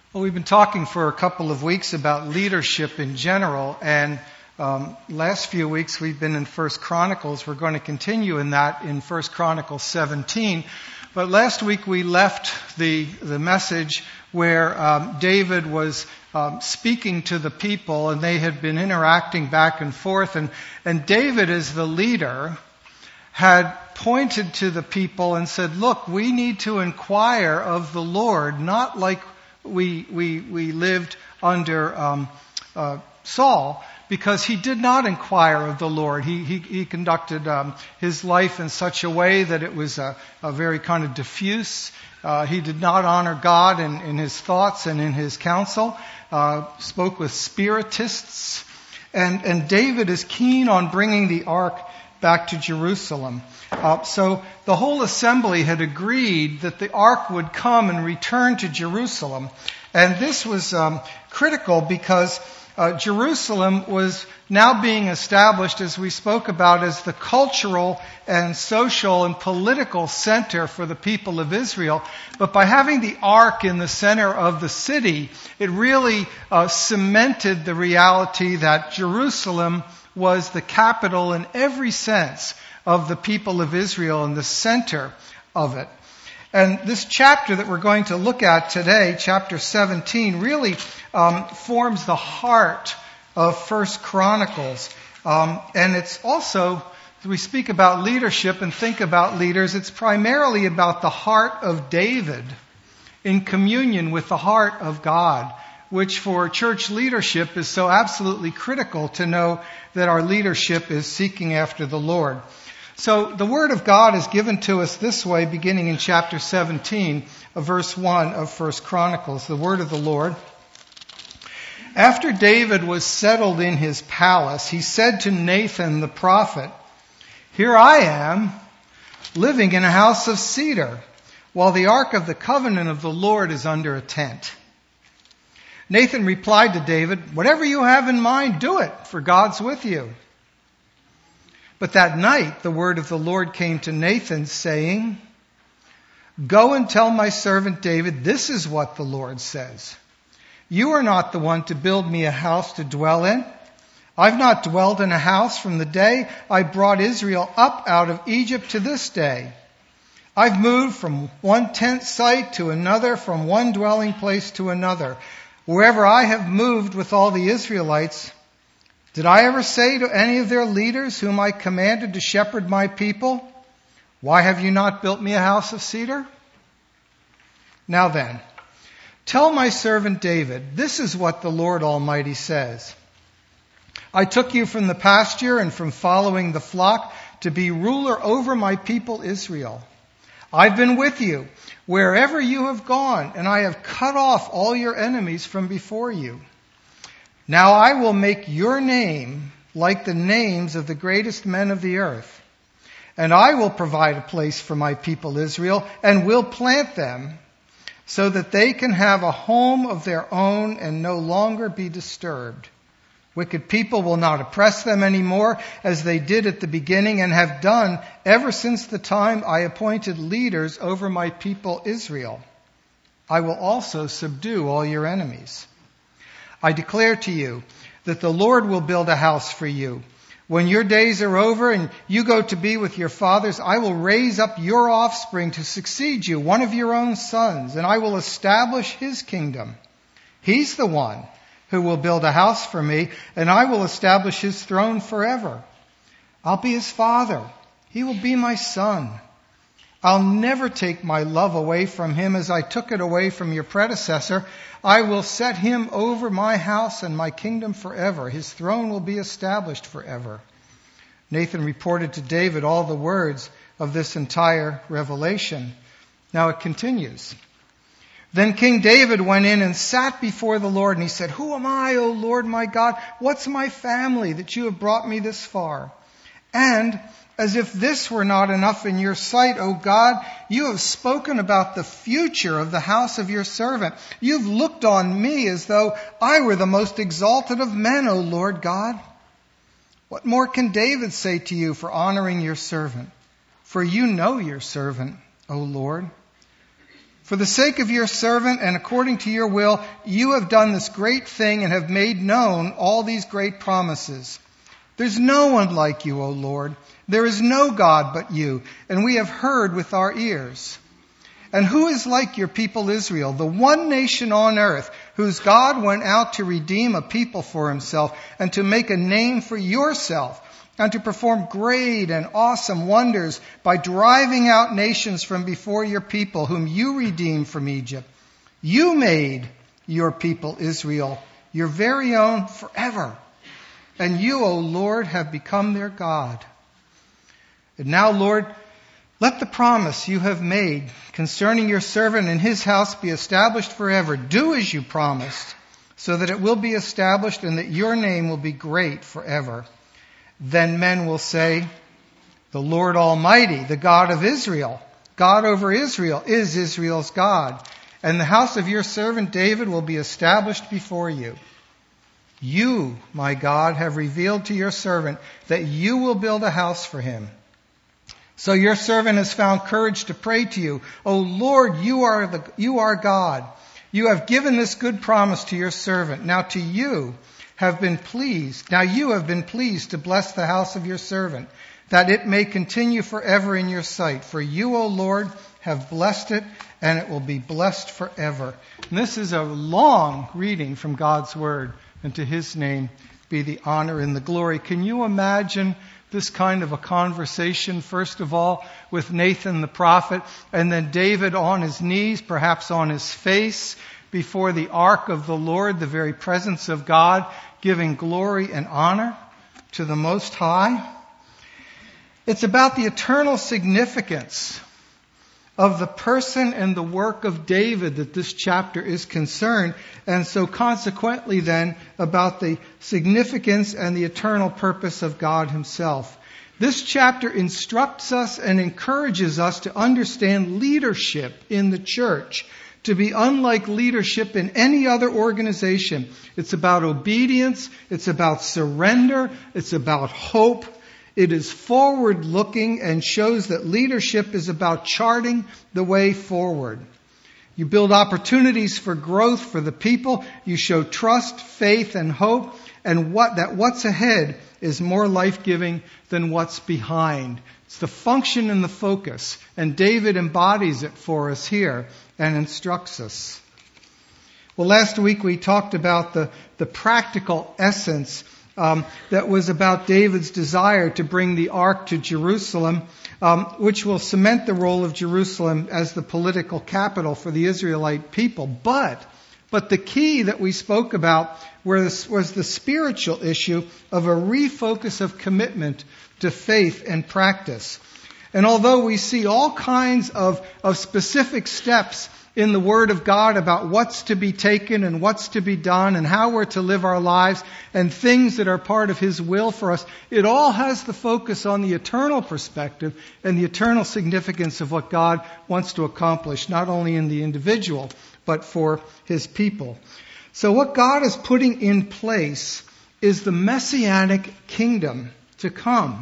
Well, we've been talking for a couple of weeks about leadership in general, and last few weeks we've been in 1 Chronicles. We're going to continue in that in 1 Chronicles 17. But last week we left the message where David was speaking to the people, and they had been interacting back and forth. And David, as the leader, had pointed to the people and said, look, we need to inquire of the Lord, not like we lived under Saul, because he did not inquire of the Lord. He conducted his life in such a way that it was a very kind of diffuse. He did not honor God in his thoughts and in his counsel. Spoke with spiritists. And David is keen on bringing the ark back to Jerusalem. So the whole assembly had agreed that the ark would come and return to Jerusalem. And this was critical because Jerusalem was now being established, as we spoke about, as the cultural and social and political center for the people of Israel. But by having the ark in the center of the city, it really cemented the reality that Jerusalem was the capital in every sense of the people of Israel and the center of it. And this chapter that we're going to look at today, chapter 17, really forms the heart of 1 Chronicles. And it's also, as we speak about leadership and think about leaders, it's primarily about the heart of David in communion with the heart of God, which for church leadership is so absolutely critical to know that our leadership is seeking after the Lord. So the Word of God is given to us this way, beginning in chapter 17, verse 1 of 1 Chronicles, the Word of the Lord. After David was settled in his palace, he said to Nathan the prophet, "Here I am, living in a house of cedar, while the ark of the covenant of the Lord is under a tent." Nathan replied to David, "Whatever you have in mind, do it, for God's with you." But that night the word of the Lord came to Nathan, saying, "Go and tell my servant David, this is what the Lord says. You are not the one to build me a house to dwell in. I've not dwelled in a house from the day I brought Israel up out of Egypt to this day. I've moved from one tent site to another, from one dwelling place to another. Wherever I have moved with all the Israelites, did I ever say to any of their leaders whom I commanded to shepherd my people, 'Why have you not built me a house of cedar?' Now then, tell my servant David, this is what the Lord Almighty says. I took you from the pasture and from following the flock to be ruler over my people Israel. I've been with you wherever you have gone, and I have cut off all your enemies from before you. Now I will make your name like the names of the greatest men of the earth, and I will provide a place for my people Israel, and will plant them, so that they can have a home of their own and no longer be disturbed. Wicked people will not oppress them anymore, as they did at the beginning and have done ever since the time I appointed leaders over my people Israel. I will also subdue all your enemies. I declare to you that the Lord will build a house for you. When your days are over and you go to be with your fathers, I will raise up your offspring to succeed you, one of your own sons, and I will establish his kingdom. He's the one who will build a house for me, and I will establish his throne forever. I'll be his father. He will be my son. I'll never take my love away from him as I took it away from your predecessor. I will set him over my house and my kingdom forever. His throne will be established forever." Nathan reported to David all the words of this entire revelation. Now it continues. Then King David went in and sat before the Lord, and he said, "Who am I, O Lord my God? What's my family that you have brought me this far? And as if this were not enough in your sight, O God, you have spoken about the future of the house of your servant. You've looked on me as though I were the most exalted of men, O Lord God. What more can David say to you for honoring your servant? For you know your servant, O Lord. For the sake of your servant and according to your will, you have done this great thing and have made known all these great promises. There's no one like you, O Lord. There is no God but you, and we have heard with our ears. And who is like your people Israel, the one nation on earth, whose God went out to redeem a people for himself and to make a name for yourself, and to perform great and awesome wonders by driving out nations from before your people, whom you redeemed from Egypt. You made your people Israel your very own forever. And you, O Lord, have become their God. And now, Lord, let the promise you have made concerning your servant and his house be established forever. Do as you promised, so that it will be established and that your name will be great forever. Then men will say, the Lord Almighty, the God of Israel, God over Israel, is Israel's God. And the house of your servant David will be established before you. You, my God, have revealed to your servant that you will build a house for him. So your servant has found courage to pray to you. O Lord, you are God. You have given this good promise to your servant. Now you have been pleased to bless the house of your servant, that it may continue forever in your sight. For you, O Lord, have blessed it, and it will be blessed forever. And this is a long reading from God's word, and to his name be the honor and the glory. Can you imagine this kind of a conversation, first of all, with Nathan the prophet, and then David on his knees, perhaps on his face, before the ark of the Lord, the very presence of God, giving glory and honor to the Most High? It's about the eternal significance of the person and the work of David that this chapter is concerned, and so consequently then about the significance and the eternal purpose of God himself. This chapter instructs us and encourages us to understand leadership in the church to be unlike leadership in any other organization. It's about obedience, it's about surrender, it's about hope. It is forward-looking and shows that leadership is about charting the way forward. You build opportunities for growth for the people. You show trust, faith, and hope, and what's ahead is more life-giving than what's behind. It's the function and the focus, and David embodies it for us here and instructs us. Well, last week we talked about the practical essence that was about David's desire to bring the ark to Jerusalem, which will cement the role of Jerusalem as the political capital for the Israelite people. But the key that we spoke about was the spiritual issue of a refocus of commitment to faith and practice. And although we see all kinds of specific steps in the Word of God about what's to be taken and what's to be done and how we're to live our lives and things that are part of His will for us, it all has the focus on the eternal perspective and the eternal significance of what God wants to accomplish, not only in the individual, but for His people. So what God is putting in place is the Messianic kingdom to come.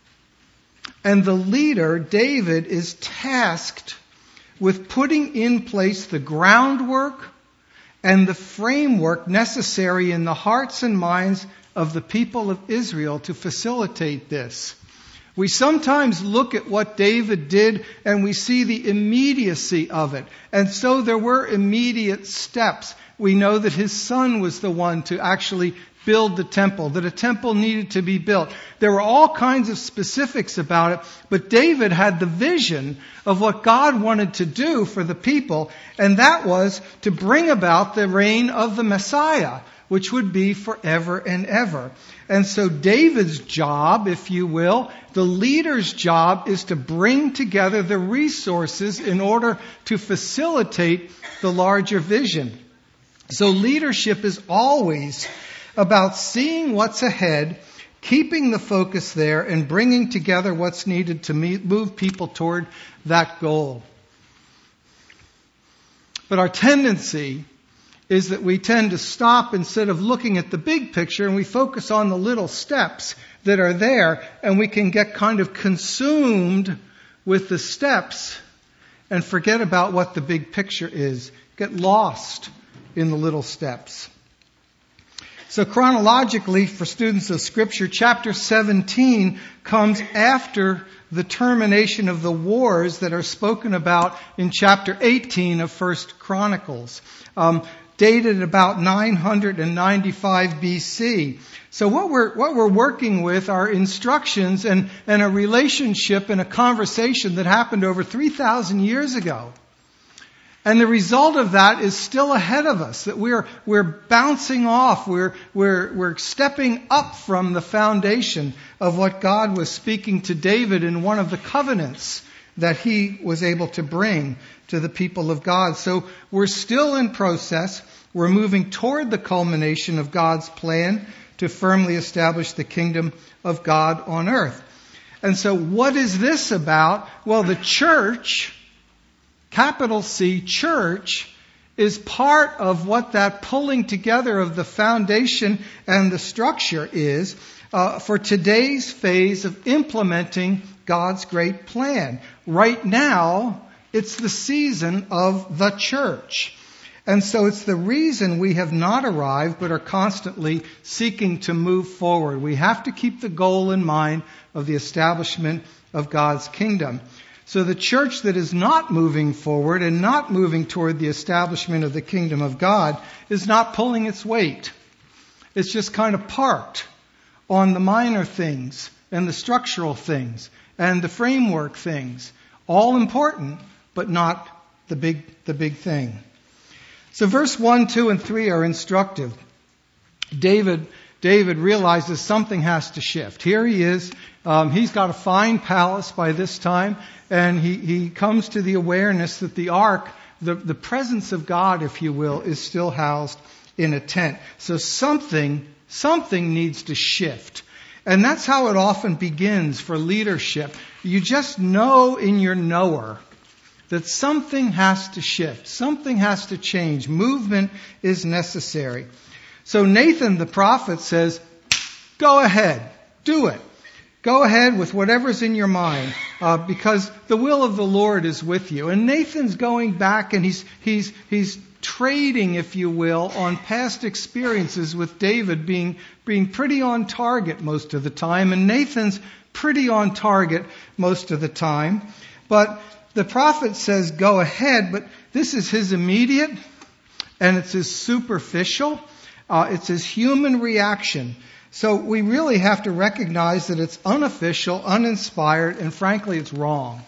And the leader, David, is tasked with putting in place the groundwork and the framework necessary in the hearts and minds of the people of Israel to facilitate this. We sometimes look at what David did and we see the immediacy of it. And so there were immediate steps. We know that his son was the one to actually build the temple, that a temple needed to be built. There were all kinds of specifics about it, but David had the vision of what God wanted to do for the people, and that was to bring about the reign of the Messiah, which would be forever and ever. And so David's job, if you will, the leader's job, is to bring together the resources in order to facilitate the larger vision. So leadership is always about seeing what's ahead, keeping the focus there, and bringing together what's needed to move people toward that goal. But our tendency is that we tend to stop instead of looking at the big picture, and we focus on the little steps that are there, and we can get kind of consumed with the steps and forget about what the big picture is. Get lost in the little steps. So chronologically, for students of Scripture, chapter 17 comes after the termination of the wars that are spoken about in chapter 18 of 1 Chronicles, dated about 995 BC. So what we're working with are instructions and a relationship and a conversation that happened over 3,000 years ago. And the result of that is still ahead of us, that we're bouncing off, we're stepping up from the foundation of what God was speaking to David in one of the covenants that he was able to bring to the people of God. So we're still in process. We're moving toward the culmination of God's plan to firmly establish the kingdom of God on earth. And so what is this about? Well, the church, capital C, church, is part of what that pulling together of the foundation and the structure is for today's phase of implementing God's great plan. Right now, it's the season of the church. And so it's the reason we have not arrived but are constantly seeking to move forward. We have to keep the goal in mind of the establishment of God's kingdom. So the church that is not moving forward and not moving toward the establishment of the kingdom of God is not pulling its weight. It's just kind of parked on the minor things and the structural things and the framework things. All important, but not the big thing. So verse 1, 2, and 3 are instructive. David realizes something has to shift. Here he is. He's got a fine palace by this time, and he comes to the awareness that the ark, the presence of God, if you will, is still housed in a tent. So something needs to shift. And that's how it often begins for leadership. You just know in your knower that something has to shift. Something has to change. Movement is necessary. So Nathan the prophet says, go ahead, do it. Go ahead with whatever's in your mind, because the will of the Lord is with you. And Nathan's going back and he's trading, if you will, on past experiences with David being pretty on target most of the time, and Nathan's pretty on target most of the time. But the prophet says, go ahead, but this is his immediate, and it's his superficial, it's his human reaction. So we really have to recognize that it's unofficial, uninspired, and frankly, it's wrong.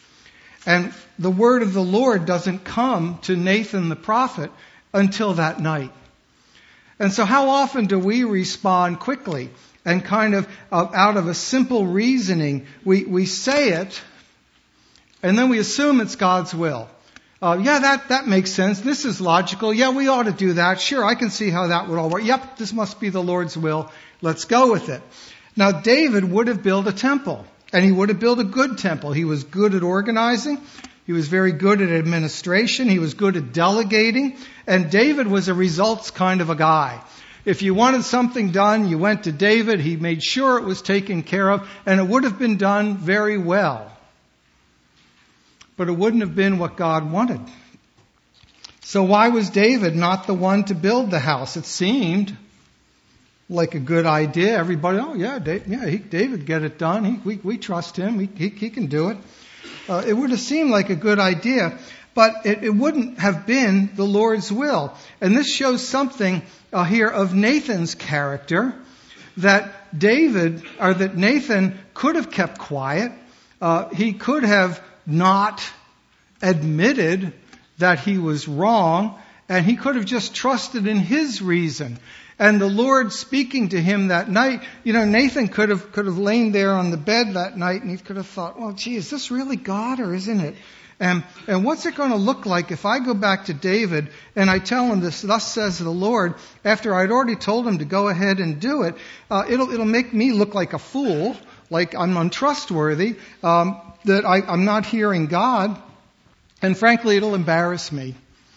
And the word of the Lord doesn't come to Nathan the prophet until that night. And so how often do we respond quickly and kind of out of a simple reasoning? We say it, and then we assume it's God's will. That makes sense. This is logical. Yeah, we ought to do that. Sure, I can see how that would all work. Yep, this must be the Lord's will. Let's go with it. Now, David would have built a temple, and he would have built a good temple. He was good at organizing. He was very good at administration. He was good at delegating. And David was a results kind of a guy. If you wanted something done, you went to David. He made sure it was taken care of, and it would have been done very well. But it wouldn't have been what God wanted. So why was David not the one to build the house? It seemed like a good idea. Everybody, David get it done. We trust him. He can do it. It would have seemed like a good idea, but it wouldn't have been the Lord's will. And this shows something here of Nathan's character, that Nathan could have kept quiet. He could have not admitted that he was wrong, and he could have just trusted in his reason. And the Lord speaking to him that night, Nathan could have lain there on the bed that night, and he could have thought, well, gee, is this really God or isn't it? And what's it going to look like if I go back to David and I tell him this, thus says the Lord, after I'd already told him to go ahead and do it? It'll make me look like a fool, like I'm untrustworthy, that I'm not hearing God, and frankly, it'll embarrass me.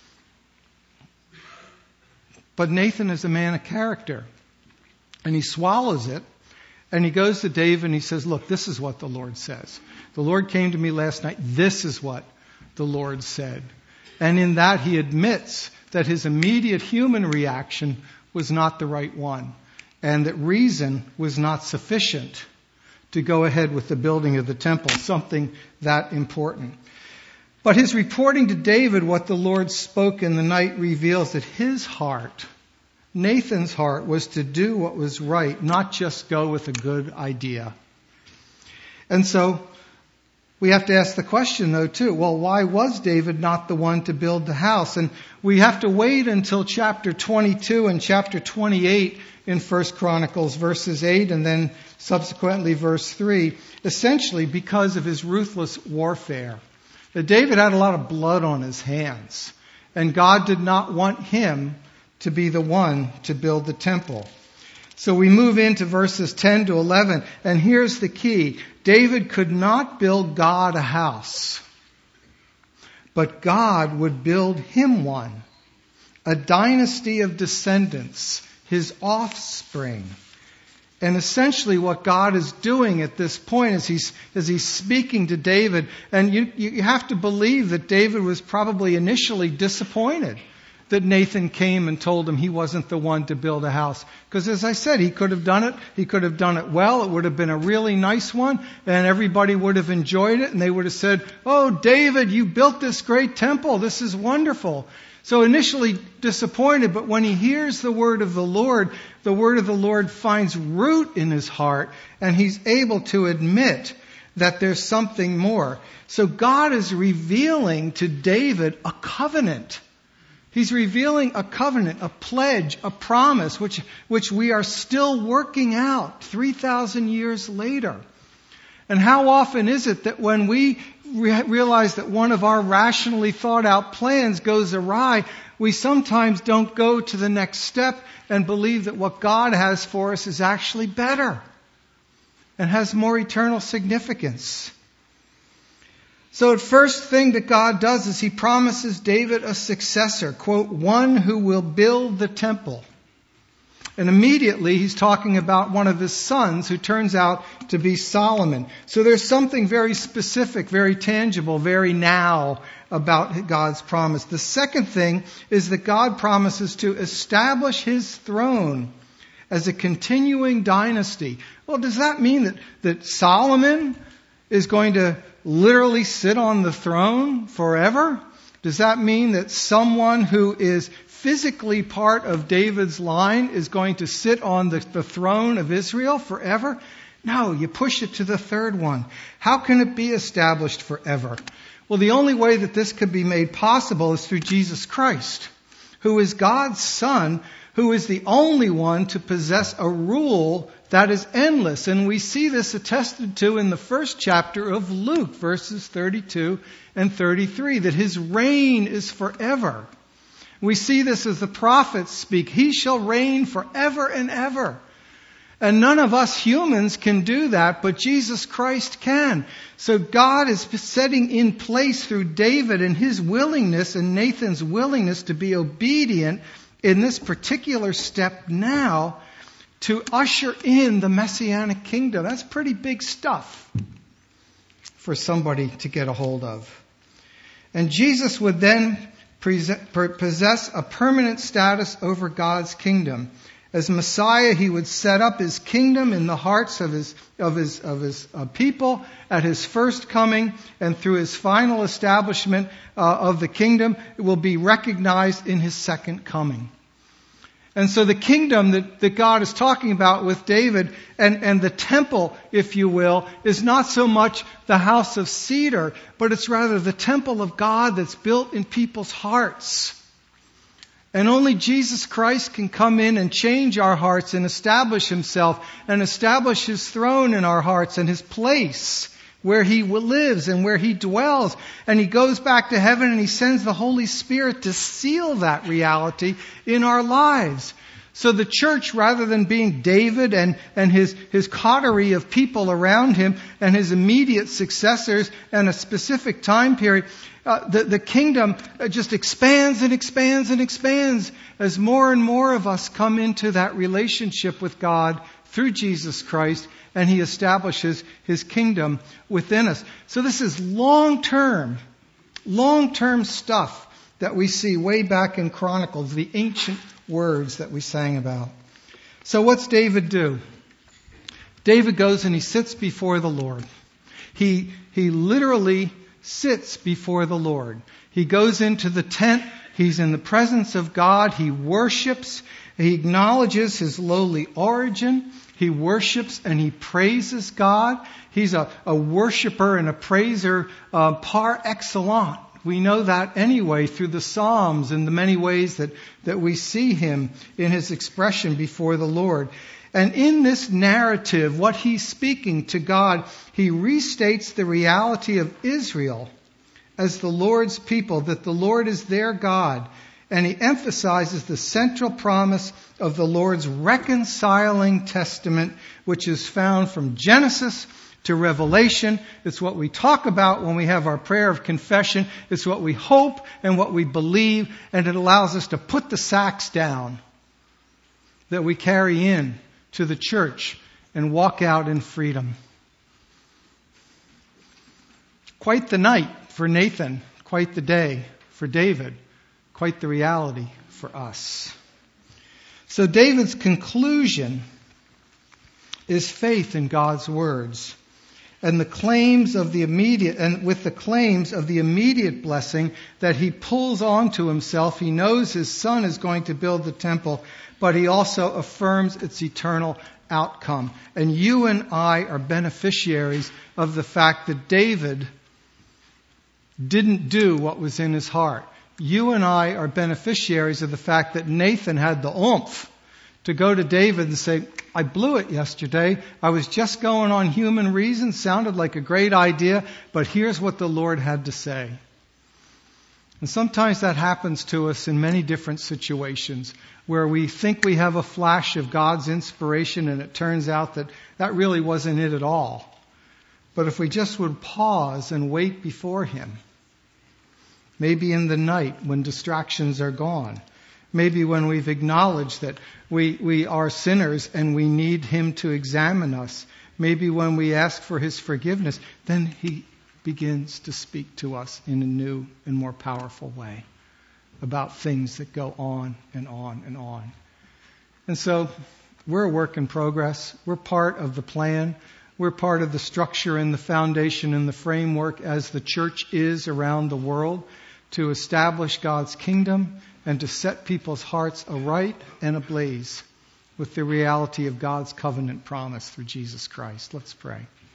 But Nathan is a man of character, and he swallows it, and he goes to David and he says, look, this is what the Lord says. The Lord came to me last night. This is what the Lord said. And in that he admits that his immediate human reaction was not the right one, and that reason was not sufficient to go ahead with the building of the temple, something that important. But his reporting to David what the Lord spoke in the night reveals that his heart, Nathan's heart, was to do what was right, not just go with a good idea. And so we have to ask the question, though, too, well, why was David not the one to build the house? And we have to wait until chapter 22 and chapter 28 in 1 Chronicles, verses 8 and then subsequently verse 3, essentially because of his ruthless warfare. That David had a lot of blood on his hands, and God did not want him to be the one to build the temple. So we move into verses 10 to 11, and here's the key. David could not build God a house, but God would build him one, a dynasty of descendants, his offspring. And essentially what God is doing at this point is he's speaking to David, and you have to believe that David was probably initially disappointed that Nathan came and told him he wasn't the one to build a house. Because as I said, he could have done it. He could have done it well. It would have been a really nice one, and everybody would have enjoyed it, and they would have said, "Oh, David, you built this great temple. This is wonderful." So initially disappointed, but when he hears the word of the Lord finds root in his heart, and he's able to admit that there's something more. So God is revealing to David a covenant. He's revealing a covenant, a pledge, a promise, which we are still working out 3,000 years later. And how often is it that when we realize that one of our rationally thought out plans goes awry, we sometimes don't go to the next step and believe that what God has for us is actually better and has more eternal significance. So the first thing that God does is he promises David a successor, quote, one who will build the temple. And immediately he's talking about one of his sons who turns out to be Solomon. So there's something very specific, very tangible, very now about God's promise. The second thing is that God promises to establish his throne as a continuing dynasty. Well, does that mean that Solomon is going to literally sit on the throne forever? Does that mean that someone who is physically part of David's line is going to sit on the throne of Israel forever? No, you push it to the third one. How can it be established forever? Well, the only way that this could be made possible is through Jesus Christ, who is God's Son, who is the only one to possess a rule that is endless. And we see this attested to in the first chapter of Luke, verses 32 and 33, that his reign is forever. We see this as the prophets speak. He shall reign forever and ever. And none of us humans can do that, but Jesus Christ can. So God is setting in place through David and his willingness and Nathan's willingness to be obedient in this particular step now to usher in the Messianic kingdom. That's pretty big stuff for somebody to get a hold of. And Jesus would then possess a permanent status over God's kingdom. As Messiah, he would set up his kingdom in the hearts of his people at his first coming, and through his final establishment of the kingdom, it will be recognized in his second coming. And so the kingdom that God is talking about with David and the temple, if you will, is not so much the house of cedar, but it's rather the temple of God that's built in people's hearts. And only Jesus Christ can come in and change our hearts and establish himself and establish his throne in our hearts and his place where he lives and where he dwells. And he goes back to heaven and he sends the Holy Spirit to seal that reality in our lives. So the church, rather than being David and his coterie of people around him and his immediate successors and a specific time period, the kingdom just expands and expands and expands as more and more of us come into that relationship with God through Jesus Christ, and he establishes his kingdom within us. So this is long-term long-term stuff that we see way back in Chronicles, the ancient words that we sang about. So what's David do? David goes and he sits before the Lord. He literally sits before the Lord. He goes into the tent. He's in the presence of God. He worships. He acknowledges his lowly origin. He worships and he praises God. He's a worshiper and a praiser par excellence. We know that anyway through the Psalms and the many ways that we see him in his expression before the Lord. And in this narrative, what he's speaking to God, he restates the reality of Israel as the Lord's people, that the Lord is their God. And he emphasizes the central promise of the Lord's reconciling testament, which is found from Genesis to Revelation. It's what we talk about when we have our prayer of confession. It's what we hope and what we believe. And it allows us to put the sacks down that we carry in to the church and walk out in freedom. Quite the night for Nathan, quite the day for David, quite the reality for us. So David's conclusion is faith in God's words, and the claims of the immediate, and with the claims of the immediate blessing that he pulls onto himself. He knows his son is going to build the temple, but he also affirms its eternal outcome. And you and I are beneficiaries of the fact that David didn't do what was in his heart. You and I are beneficiaries of the fact that Nathan had the oomph to go to David and say, I blew it yesterday. I was just going on human reason. Sounded like a great idea, but here's what the Lord had to say. And sometimes that happens to us in many different situations where we think we have a flash of God's inspiration and it turns out that that really wasn't it at all. But if we just would pause and wait before Him, maybe in the night when distractions are gone, maybe when we've acknowledged that we are sinners and we need Him to examine us, maybe when we ask for His forgiveness, then He begins to speak to us in a new and more powerful way about things that go on and on and on. And so we're a work in progress. We're part of the plan. We're part of the structure and the foundation and the framework as the church is around the world to establish God's kingdom and to set people's hearts aright and ablaze with the reality of God's covenant promise through Jesus Christ. Let's pray.